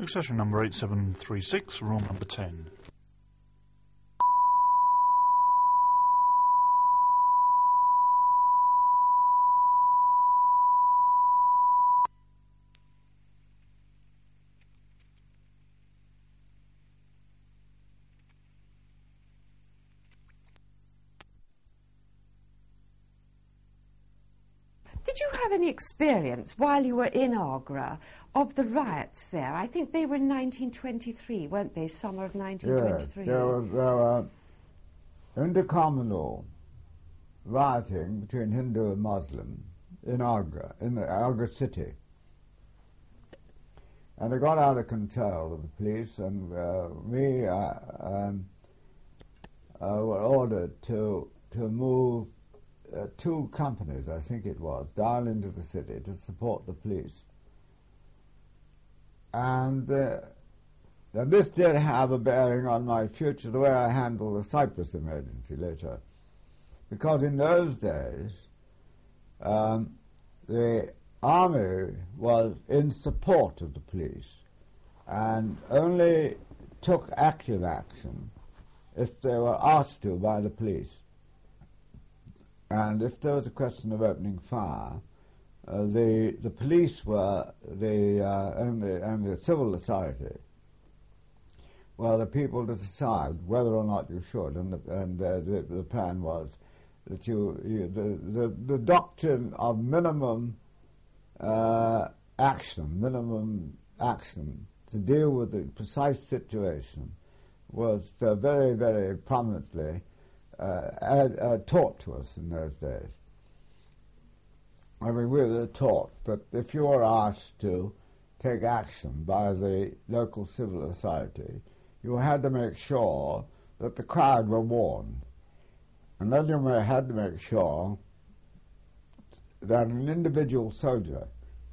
Succession number 8736, room number 10. Did you have any experience while you were in Agra of the riots there? I think they were in 1923, weren't they? Summer of 1923. Yes, there were intercommunal rioting between Hindu and Muslim in Agra, in the Agra city. And it got out of control of the police, and we were ordered to move 2 companies, I think it was, down into the city to support the police. And this did have a bearing on my future, the way I handle the Cyprus emergency later. Because in those days, the army was in support of the police and only took active action if they were asked to by the police. And if there was a question of opening fire, the police were and the civil authority were the people to decide whether or not you should. And the plan was that the doctrine of minimum action to deal with the precise situation was very, very prominently taught to us in those days. I mean, we were taught that if you were asked to take action by the local civil authority, you had to make sure that the crowd were warned. And then you had to make sure that an individual soldier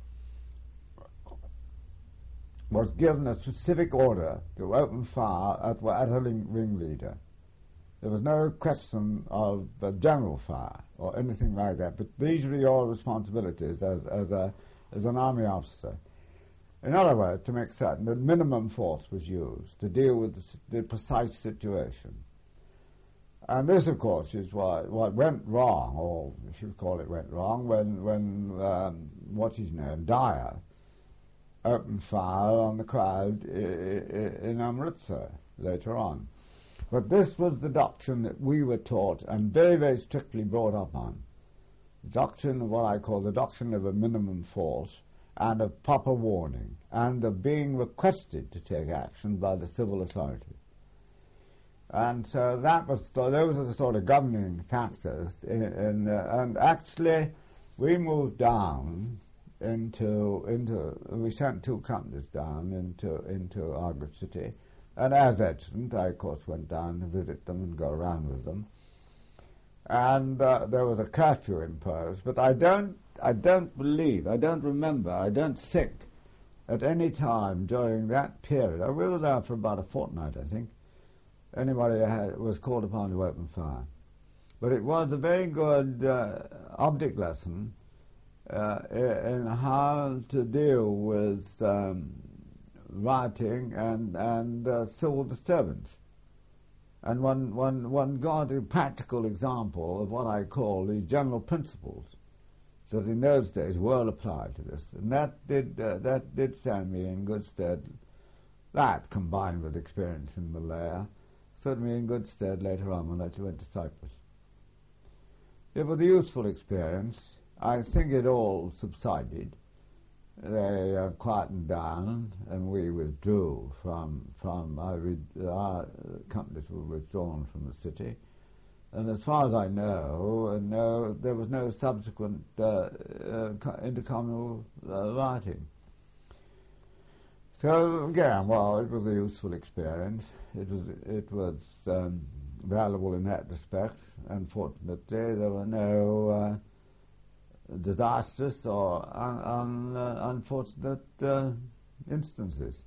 was given a specific order to open fire at a ringleader. There was no question of general fire or anything like that, but these were your responsibilities as an army officer. In other words, to make certain that minimum force was used to deal with the precise situation. And this, of course, is what went wrong, or if you call it went wrong, when Dyer opened fire on the crowd in Amritsar later on. But this was the doctrine that we were taught and very, very strictly brought up on. The doctrine of what I call the doctrine of a minimum force and of proper warning and of being requested to take action by the civil authority. And so those are the sort of governing factors. And actually, we moved down we sent 2 companies down into Agra city. And as adjutant, I, of course, went down to visit them and go around with them. And there was a curfew imposed, but I don't think at any time during that period, we were there for about a fortnight, I think, anybody was called upon to open fire. But it was a very good object lesson in how to deal with rioting and civil disturbance. And one got a practical example of what I call the general principles that in those days were applied to this. And that did stand me in good stead. That, combined with experience in Malaya, stood me in good stead later on when I went to Cyprus. It was a useful experience. I think it all subsided. They quietened down, and we withdrew our companies were withdrawn from the city. And as far as I know, there was no subsequent intercommunal rioting. So again, well, it was a useful experience. It was valuable in that respect. Unfortunately, there were no disastrous or unfortunate instances.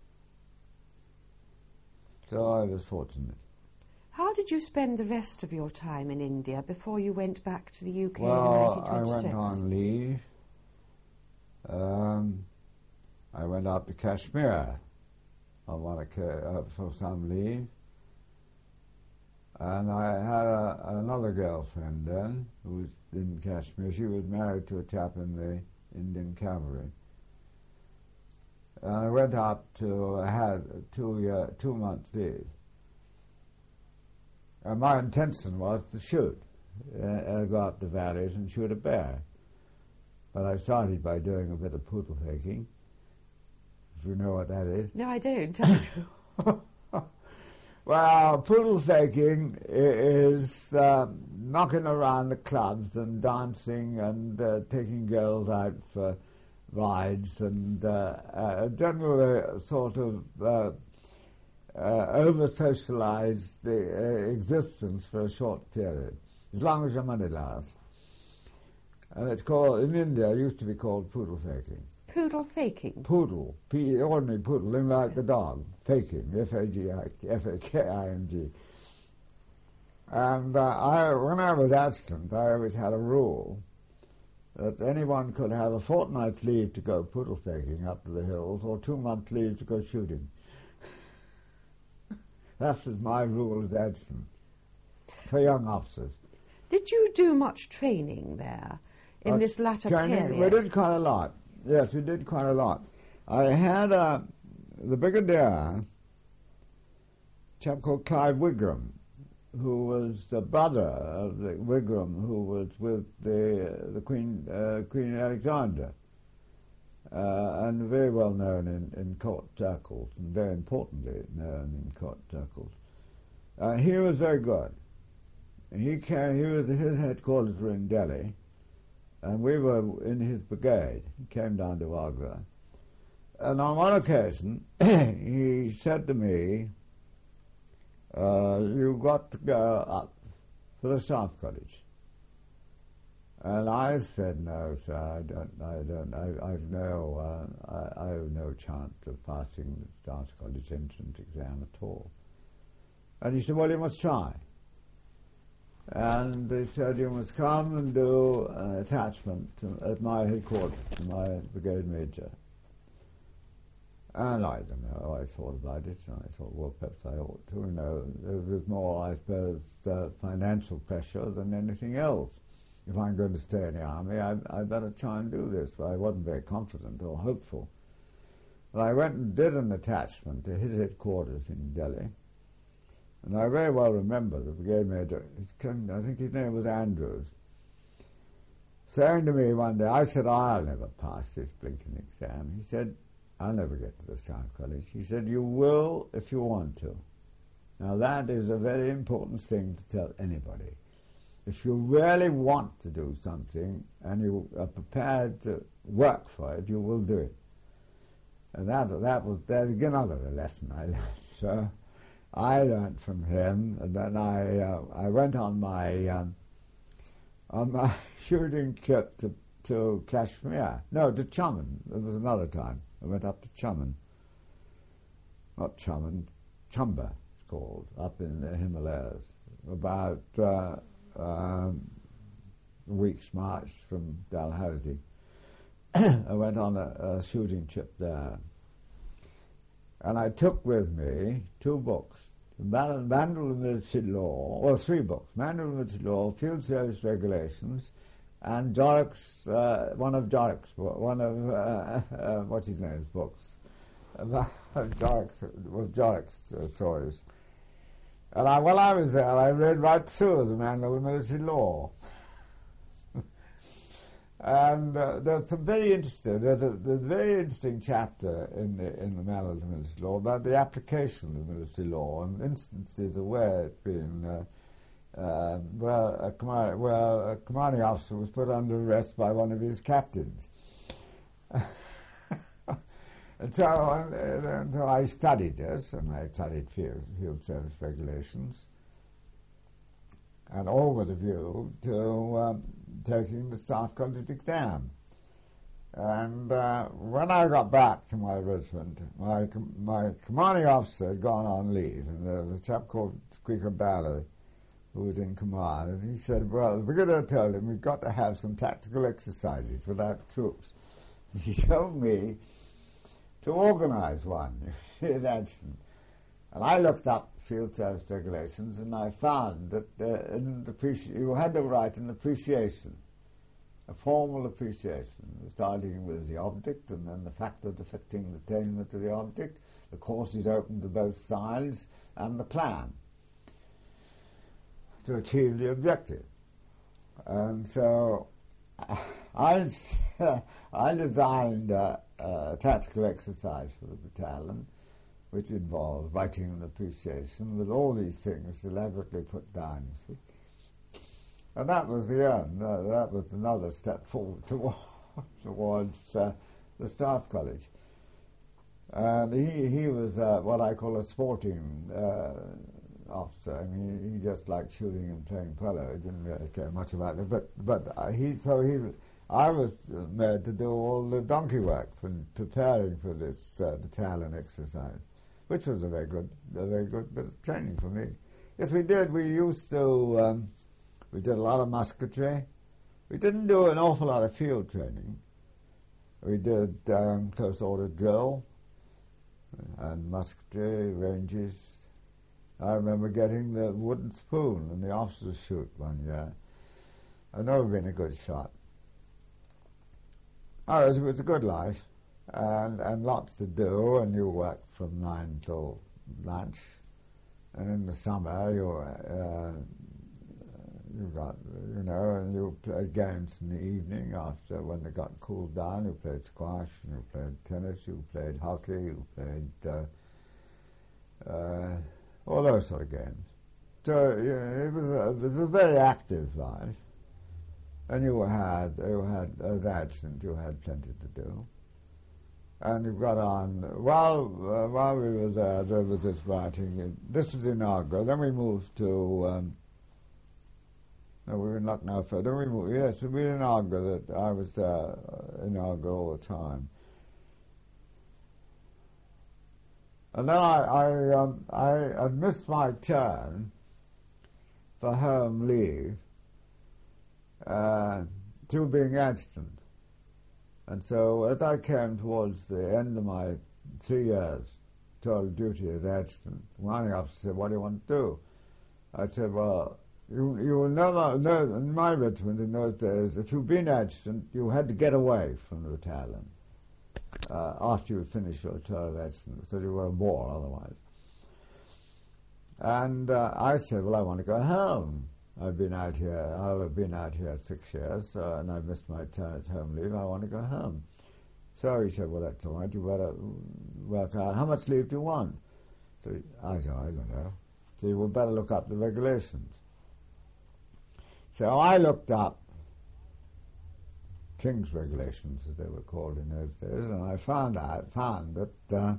So I was fortunate. How did you spend the rest of your time in India before you went back to the UK in Well, 1926? I went on leave. I went up to Kashmir for some leave. And I had another girlfriend then who was in Kashmir. She was married to a chap in the Indian Cavalry. And I went up I had 2 months leave. And my intention was to shoot. Go up the valleys and shoot a bear. But I started by doing a bit of poodle faking, if you know what that is. No, I don't. Tell me. Well, poodle faking is knocking around the clubs and dancing and taking girls out for rides and generally sort of over-socialized existence for a short period, as long as your money lasts. And it's called, in India, it used to be called poodle faking. Poodle faking? Poodle, ordinary poodle, like the dog, faking, F-A-K-I-N-G. And when I was adjutant, I always had a rule that anyone could have a fortnight's leave to go poodle faking up to the hills or 2 months' leave to go shooting. That was my rule as adjutant for young officers. Did you do much training there in this latter period? We did quite a lot. Yes, we did quite a lot. I had the brigadier, a chap called Clive Wigram, who was the brother of the Wigram who was with the Queen Alexandra, and very well known in court circles, and very importantly known in court circles. He was very good. His headquarters were in Delhi, and we were in his brigade. He came down to Agra. And on one occasion, he said to me, you've got to go up for the Staff College. And I said, no, sir, I have no chance of passing the Staff College entrance exam at all. And he said, well, you must try. And they said, you must come and do an attachment at my headquarters, to my brigade major. And I don't know, I thought about it, and I thought, well, perhaps I ought to. You know, there was more, I suppose, financial pressure than anything else. If I'm going to stay in the army, I better try and do this. But I wasn't very confident or hopeful. But I went and did an attachment to his headquarters in Delhi. And I very well remember the brigade major, I think his name was Andrews, saying to me one day, I said, I'll never pass this blinking exam. He said, I'll never get to the Staff College. He said, you will if you want to. Now that is a very important thing to tell anybody. If you really want to do something and you are prepared to work for it, you will do it. And that was again another lesson I learned. So I learned from him, and then I went on my shooting trip to Kashmir. No, to Chaman. There was another time. I went up to Chaman. Not Chaman, Chamba it's called, up in the Himalayas. About a week's march from Dalhousie. I went on a shooting trip there. And I took with me 2 books, Manual of Military Law, or 3 books, Manual of Military Law, Field Service Regulations, and Jorrock's, one of Jorrock's books. Jorrock's stories. And while I was there, I read right through the Manual of Military Law. And there's some very interesting. There's a very interesting chapter in the Manual of Military Law about the application of military law and instances of where it's been where a commanding officer was put under arrest by one of his captains. And so I studied this, and I studied field service regulations, and all with a view to taking the Staff College exam. And when I got back to my regiment, my commanding officer had gone on leave, and there was a chap called Squeaker Ballard who was in command, and he said, well, the brigadier told him we've got to have some tactical exercises with our troops. He told me to organise one. You see, that's, and I looked up field service regulations, and I found that you had to write an appreciation, a formal appreciation, starting with the object and then the factors affecting the attainment of the object, the courses open to both sides, and the plan to achieve the objective. And so I designed a tactical exercise for the battalion, which involved writing an appreciation with all these things elaborately put down, you see. And that was the end. That was another step forward towards the Staff College. And he was what I call a sporting officer. I mean, he just liked shooting and playing polo. He didn't really care much about it. I was made to do all the donkey work for preparing for this battalion exercise, which was a very good bit of training for me. Yes, we did. We used to. We did a lot of musketry. We didn't do an awful lot of field training. We did close order drill and musketry ranges. I remember getting the wooden spoon in the officer's chute one year. I've never been a good shot. Oh, it was a good life, and lots to do, and you worked from 9 till lunch. And in the summer, you got, and you played games in the evening after when they got cooled down. You played squash, and you played tennis, you played hockey, you played all those sort of games. So it was a very active life, and you had as adjutant, you had plenty to do. And you got on while we were there was this writing. This was in Agra. Then we moved to. No, we were not now further. We moved. Yes, we were in Agra. That I was there in Agra all the time. And then I missed my turn for home leave through being adjutant. And so as I came towards the end of my 3 years total duty as adjutant, the commanding officer said, "What do you want to do?" I said, "Well, you will never know." In my regiment in those days, if you've been adjutant, you had to get away from the battalion after you finished your tour of adjutant, because you were a bore otherwise. And I said, "Well, I want to go home. I'll have been out here 6 years, and I missed my turn at home leave. I want to go home." So he said, "Well, that's all right. You better work out. How much leave do you want?" So I said, "I don't know." So you would better look up the regulations. So I looked up King's regulations, as they were called in those days, and I found that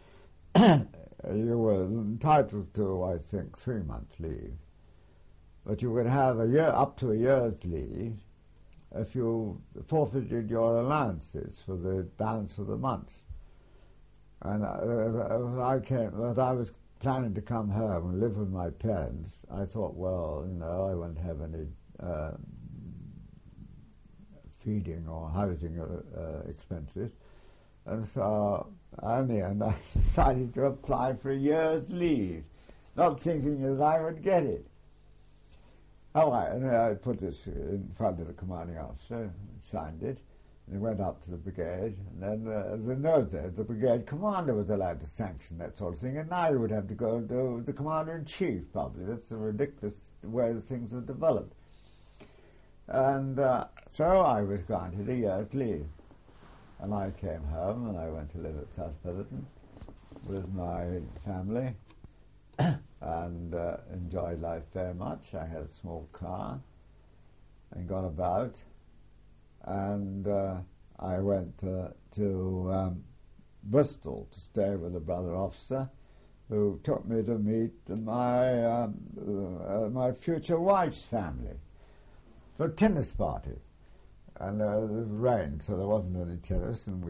you were entitled to, I think, 3 months leave. But you would have up to a year's leave if you forfeited your allowances for the balance of the months. And as I was planning to come home and live with my parents, I thought, well, I won't have any feeding or housing expenses. And so, in the end, I decided to apply for a year's leave, not thinking that I would get it. Oh, and I put this in front of the commanding officer, signed it, and he went up to the brigade. And then the brigade commander was allowed to sanction that sort of thing, and now you would have to go to the commander-in-chief, probably. That's a ridiculous way that things have developed. And so I was granted a year's leave. And I came home, and I went to live at South Petherton with my family. And enjoyed life very much. I had a small car and got about, and I went to Bristol to stay with a brother officer who took me to meet my future wife's family for a tennis party. And it rained, so there wasn't any tennis, and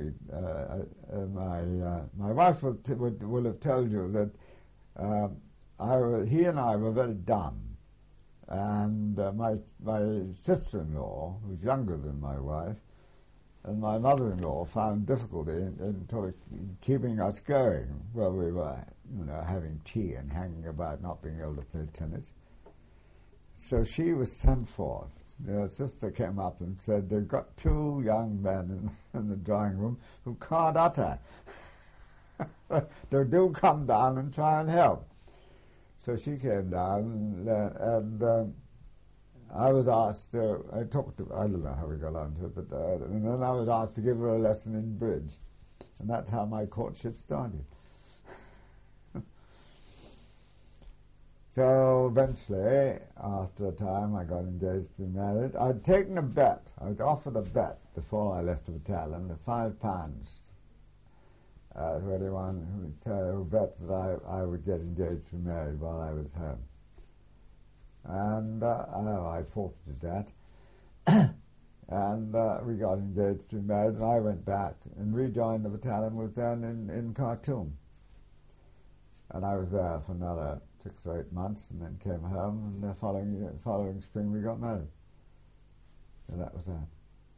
my wife will have told you that he and I were very dumb, and my sister-in-law, who's younger than my wife, and my mother-in-law found difficulty in sort of keeping us going while we were, having tea and hanging about, not being able to play tennis. So she was sent for. Her sister came up and said, they've got two young men in the drawing room who can't utter. They do come down and try and help. So she came down, and I was asked, I don't know how we got on to it, but and then I was asked to give her a lesson in bridge. And that's how my courtship started. So eventually, after a time, I got engaged to be married. I'd taken a bet. I'd offered a bet before I left the battalion of £5 to anyone who bet that I would get engaged to be married while I was home. And I forfeited that. And we got engaged to be married, and I went back and rejoined the battalion, was down in Khartoum. And I was there for another 6 or 8 months, and then came home, and the following spring we got married. And that was that.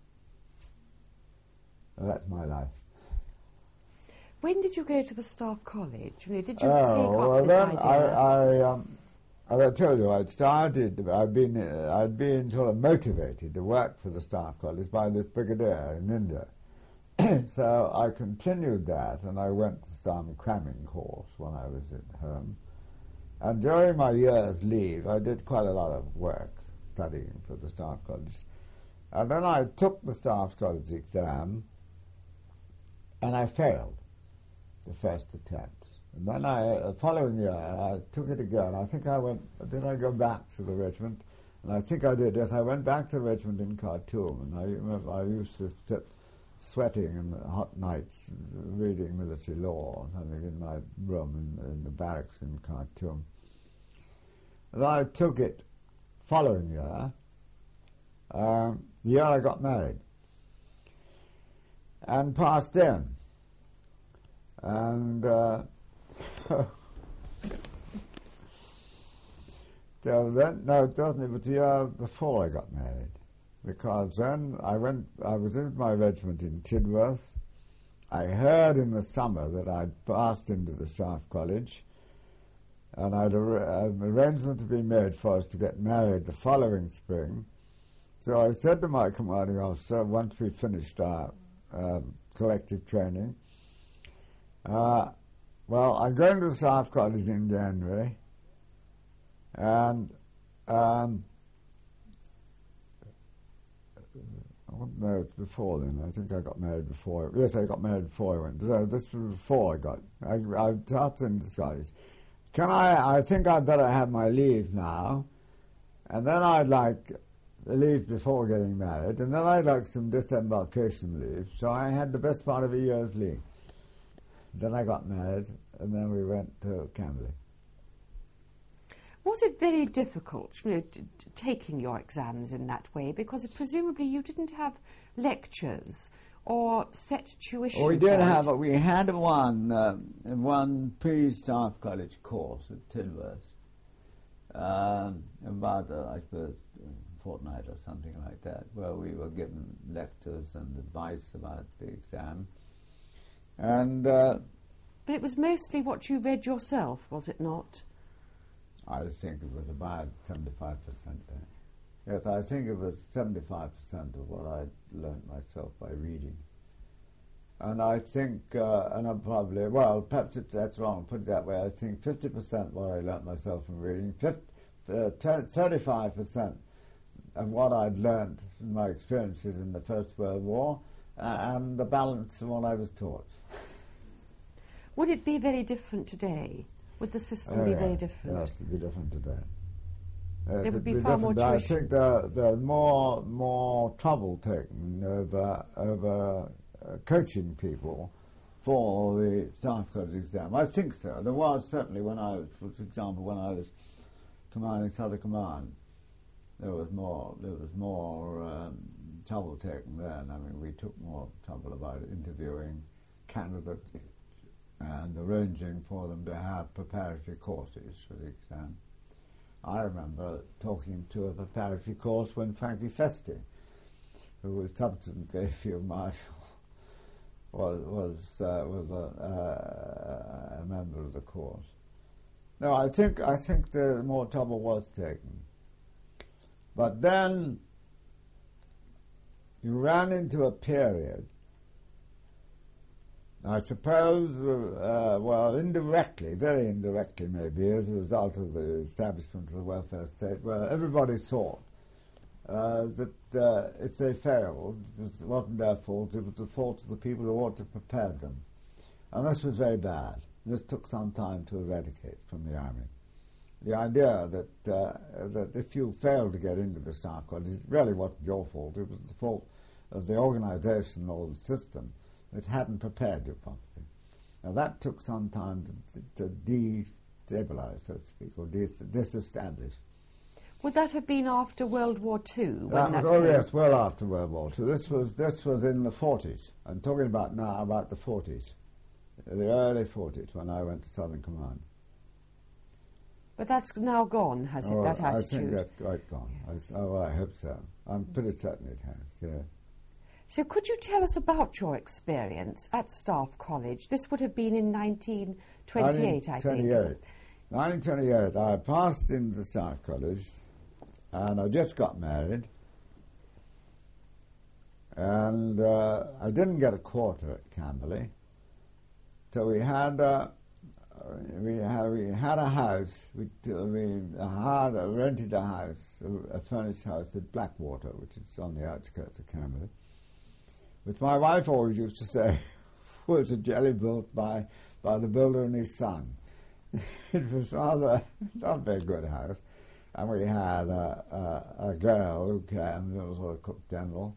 And that's my life. When did you go to the Staff College? Did you take up this idea? As I told you, I'd been sort of motivated to work for the Staff College by this brigadier in India. So I continued that, and I went to some cramming course when I was at home. And during my year's leave, I did quite a lot of work studying for the Staff College. And then I took the Staff College exam, and I failed the first attempt. And then the following year, I took it again. I think did I go back to the regiment? And I think I did, yes. I went back to the regiment in Khartoum, and I used to sit sweating in the hot nights, reading military law, something in my room in the barracks in Khartoum. And I took it following year, the year I got married, and passed in. And so then, no, it doesn't. It was the year before I got married, because then I was in my regiment in Tidworth. I heard in the summer that I'd passed into the Staff College, and an arrangement had been made for us to get married the following spring. So I said to my commanding officer, once we finished our collective training, well, I'm going to the Staff College in January, and no, it's before then. I think I got married before. Yes, I got married before I went. No, this was before I started in the college. I think I'd better have my leave now, and then I'd like leave before getting married, and then I'd like some disembarkation leave. So I had the best part of a year's leave. Then I got married, and then we went to Camberley. Was it very difficult, taking your exams in that way? Because presumably you didn't have lectures or set tuition. We did have. We had one pre-Staff College course at Tidworth, about I suppose a fortnight or something like that, where we were given lectures and advice about the exam. And but it was mostly what you read yourself, was it not? I think it was about 75%. Yes, I think it was 75% of what I learned myself by reading. And I think, and I'm probably, well, perhaps that's wrong, put it that way, I think 50% what I learned myself from reading, 35% of what I'd learned from my experiences in the First World War, and the balance of what I was taught. Would it be very different today? Would the system be very different? Yes, it would be different today. There would be far more tuition. I think there's more trouble taken over coaching people for the Staff College exam. I think so. There was certainly when I was, for example, when I was commanding Southern Command, there was more trouble taken then. I mean, we took more trouble about interviewing candidates and arranging for them to have preparatory courses for the exam. I remember talking to a preparatory course when Frankie Festi who was subsequently a field marshal, was a member of the course. No, I think the more trouble was taken. But then you ran into a period, I suppose, well, indirectly, very indirectly maybe, as a result of the establishment of the welfare state, where everybody thought that if they failed, it wasn't their fault, it was the fault of the people who ought to prepare them. And this was very bad. This took some time to eradicate from the army. The idea that if you failed to get into the Staff College, it really wasn't your fault, it was the fault of the organisation or the system that hadn't prepared you properly. Now that took some time to destabilise, so to speak, or disestablish. Would that have been after World War II? Yes, well after World War II. This was in the 40s. I'm talking about now about the 40s, the early 40s, when I went to Southern Command. But that's now gone, has it, that attitude? I think that's quite gone. I hope so. I'm pretty certain it has, yes. So could you tell us about your experience at Staff College? This would have been in 1928, I think. 1928. I passed into the Staff College, and I just got married, and I didn't get a quarter at Camberley, so we had a house. We rented a house, a furnished house at Blackwater, which is on the outskirts of Camberley, which my wife always used to say was a jelly built by the builder and his son. It was rather not a very good house, and we had a girl who came, who was a cook general,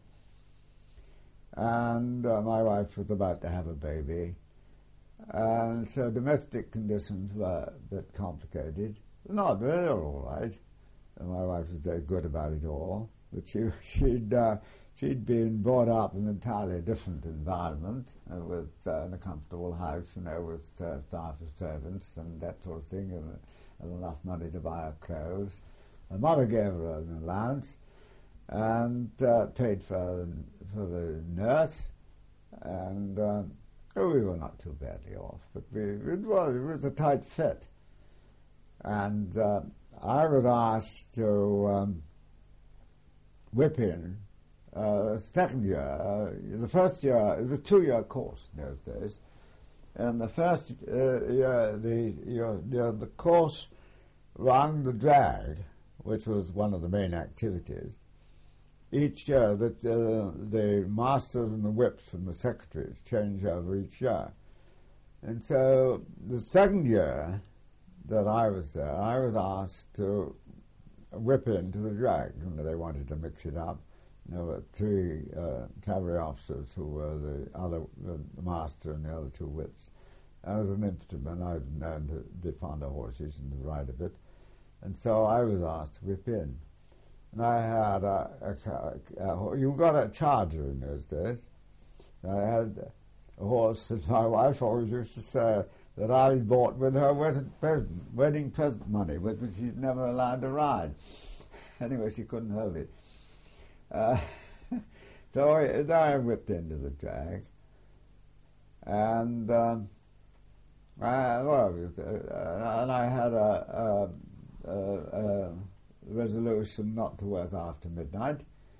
and my wife was about to have a baby, and so domestic conditions were a bit complicated. Not really, all right. And my wife was very good about it all, but she'd been brought up in an entirely different environment, with in a comfortable house, with staff of servants and that sort of thing, and enough money to buy her clothes. Her mother gave her an allowance and paid for the nurse, and we were not too badly off, but it was a tight fit. And I was asked to whip in second year. The first year, it was a 2-year course in those days, and the first year, the course ran the drag, which was one of the main activities. Each year, the masters and the whips and the secretaries change over each year. And so the second year that I was there, I was asked to whip into the drag. They wanted to mix it up. There were 3 cavalry officers who were the master and the other 2 whips. As an infantryman, I was known to be fond of horses and to ride a bit. And so I was asked to whip in. And I had you got a charger in those days. I had a horse that my wife always used to say that I bought with her wedding present money, which she's never allowed to ride. Anyway, she couldn't hold it. So I whipped into the drag, and I had a resolution not to work after midnight.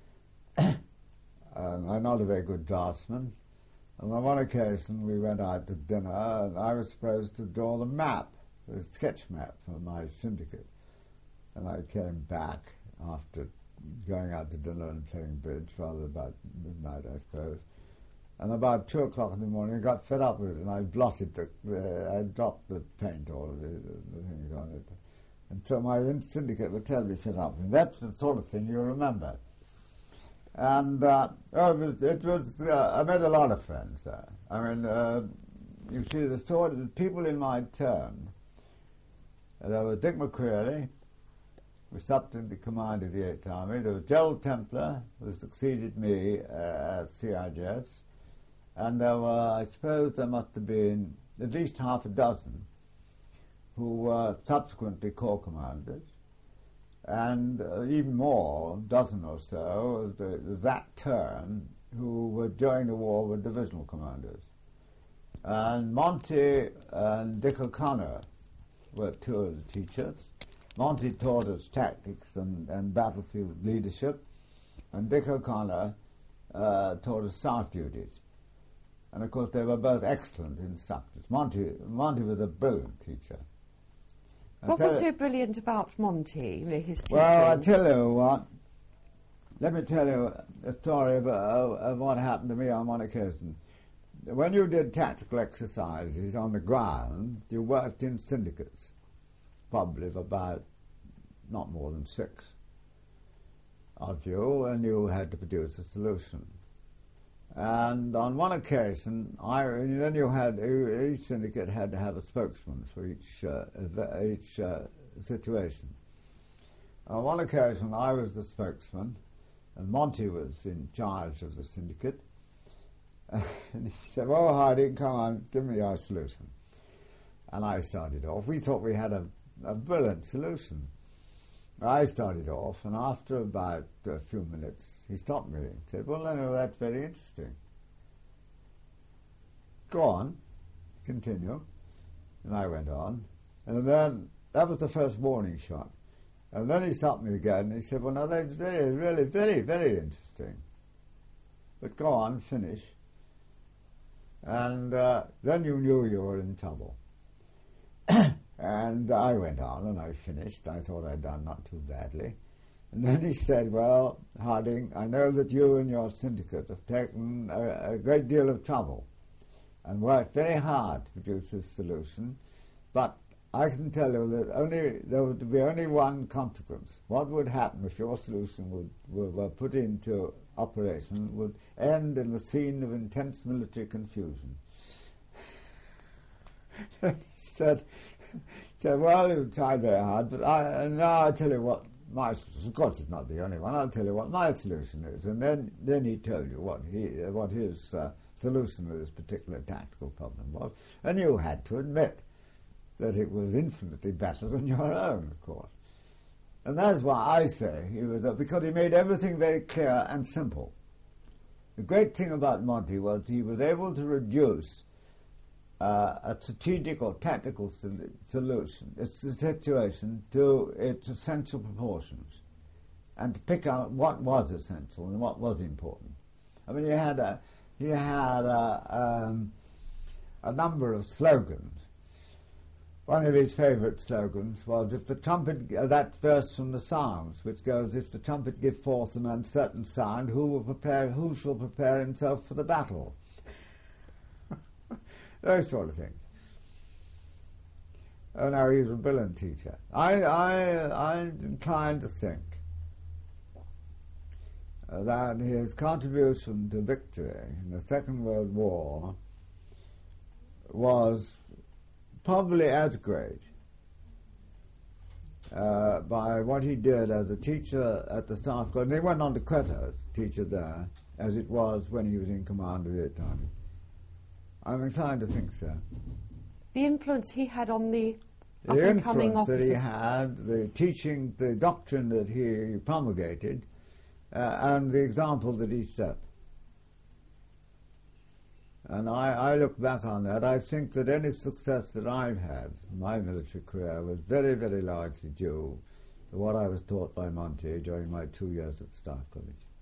I'm not a very good draftsman, and on one occasion we went out to dinner, and I was supposed to draw the sketch map for my syndicate, and I came back after going out to dinner and playing bridge, rather about midnight, I suppose. And about 2 o'clock in the morning, I got fed up with it, and I blotted I dropped the paint, all of the things on it. And so my syndicate were terribly fed up. And that's the sort of thing you remember. And I made a lot of friends there. I mean, you see, the sort of people in my turn, there was Dick McCreary, who subsequently commanded the 8th Army. There was Gerald Templar, who succeeded me as CIGS. And there were, I suppose there must have been at least half a dozen who were subsequently corps commanders. and even more, a dozen or so, that term, who were during the war were divisional commanders. And Monty and Dick O'Connor were two of the teachers. Monty taught us tactics and battlefield leadership, and Dick O'Connor taught us staff duties. And of course they were both excellent instructors. Monty was a brilliant teacher. What was so brilliant about Monty, his teaching? Well, I tell you what, let me tell you a story of what happened to me on one occasion. When you did tactical exercises on the ground, you worked in syndicates, probably of about not more than 6 of you, and you had to produce a solution. And on one occasion, then you had each syndicate had to have a spokesman for each situation. On one occasion, I was the spokesman, and Monty was in charge of the syndicate. And he said, "Well, Harding, come on, give me your solution." And I started off. We thought we had a brilliant solution. I started off, and after about a few minutes, he stopped me and said, "Well, no, that's very interesting. Go on, continue." And I went on. And then, that was the first warning shot. And then he stopped me again, and he said, "Well, now, that's really, very, very interesting. But go on, finish." And then you knew you were in trouble. And I went on and I finished. I thought I'd done not too badly. And then he said, "Well, Harding, I know that you and your syndicate have taken a great deal of trouble and worked very hard to produce this solution, but I can tell you that there would be only one consequence. What would happen if your solution were put into operation would end in the scene of intense military confusion." He said, "Well, you tried very hard, but now I'll tell you what my solution, of course it's not the only one, I'll tell you what my solution is." And then he told you what his solution to this particular tactical problem was. And you had to admit that it was infinitely better than your own, of course. And that's why I say he was, because he made everything very clear and simple. The great thing about Monty was he was able to reduce a strategic or tactical solution, its situation, to its essential proportions, and to pick out what was essential and what was important. I mean, he had a number of slogans. One of his favourite slogans was, "If the trumpet," that verse from the Psalms, which goes, "If the trumpet give forth an uncertain sound, who shall prepare himself for the battle?" Those sort of things. Oh no, he was a brilliant teacher. I'm inclined to think that his contribution to victory in the Second World War was probably as great by what he did as a teacher at the Staff College. And he went on to Quetta, teacher there, as it was when he was in command of the 8th Army. I'm inclined to think so. The influence he had on the up-and-coming officers. The influence that he had, the teaching, the doctrine that he promulgated, and the example that he set. And I look back on that. I think that any success that I've had in my military career was very, very largely due to what I was taught by Monty during my 2 years at Staff College.